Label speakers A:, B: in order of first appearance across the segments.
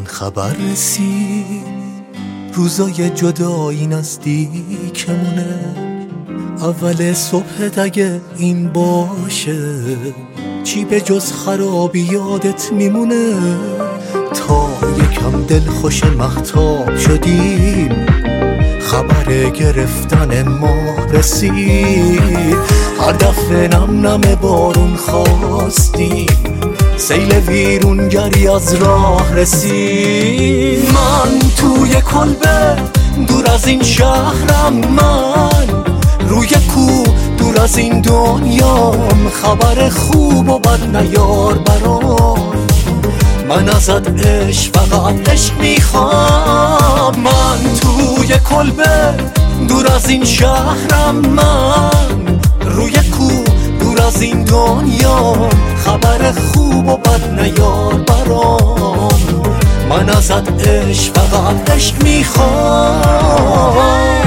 A: خبر رسید روزای جدایی نزدیکمونه، اول صبح اگه این باشه چی به جز خرابی یادت میمونه؟ تا یکم دلخوش مهتاب شدیم خبر گرفتن ما رسید، هر دفعه نم نم بارون خواستیم سیل ویرونگری از راه رسید. من توی کلبه دور از این شهرم، من روی کو دور از این دنیام، خبر خوب و بد نیار برام، من ازت عشق فقط عشق میخوام. من توی کلبه دور از این شهرم، من روی کو دور از این دنیام، خبر خوب و بد نیار برام، من ازت عشق فقط عشق میخوام.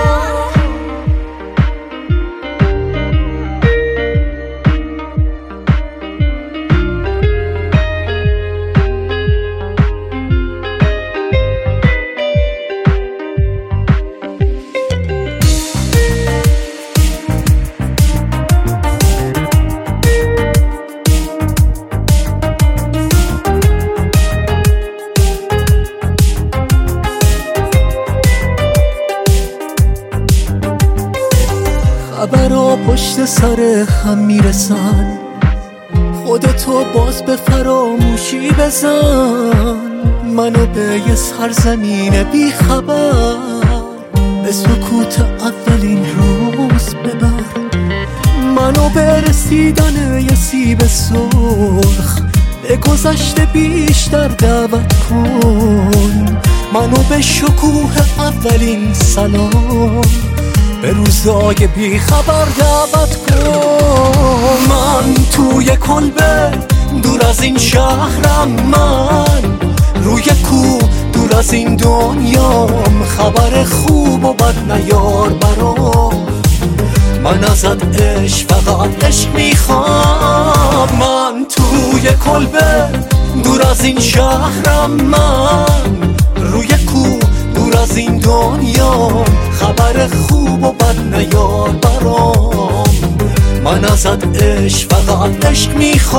A: خبرها پشت سر هم میرسن، خودتو باز به فراموشی بزن، منو به یه سرزمین بی خبر، به سکوت اولین روز ببر، منو به رسیدن یه سیب سرخ، به گذشته بیشتر دعوت کن، منو به شکوه اولین سلام، به روزای بی خبر دعوت کن. من توی کلبه دور از این شهرم، من روی کو دور از این دنیام، خبر خوب و بد نیار برام، من ازت عشق فقط عشق میخوام. من توی کلبه دور از این شهرم، من روی کو دور از این دنیام، خبر خوب و بد نیار برام، من ازت عشق فقط عشق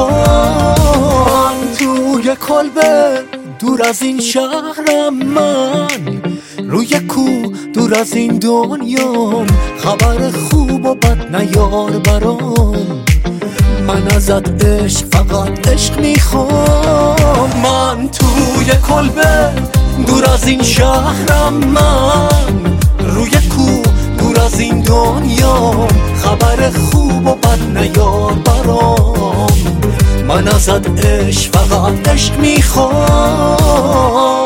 A: میخوام. توی کلبه دور از این شهرم، من روی کو دور از این دنیام، خبر خوب و بد نیار برام، من ازت عشق فقط عشق میخوام. من توی کلبه دور از این شهرم، من روی کو دور از این دنیام، خبر خوب و بد نیار برام، من ازت عشق فقط عشق میخوام.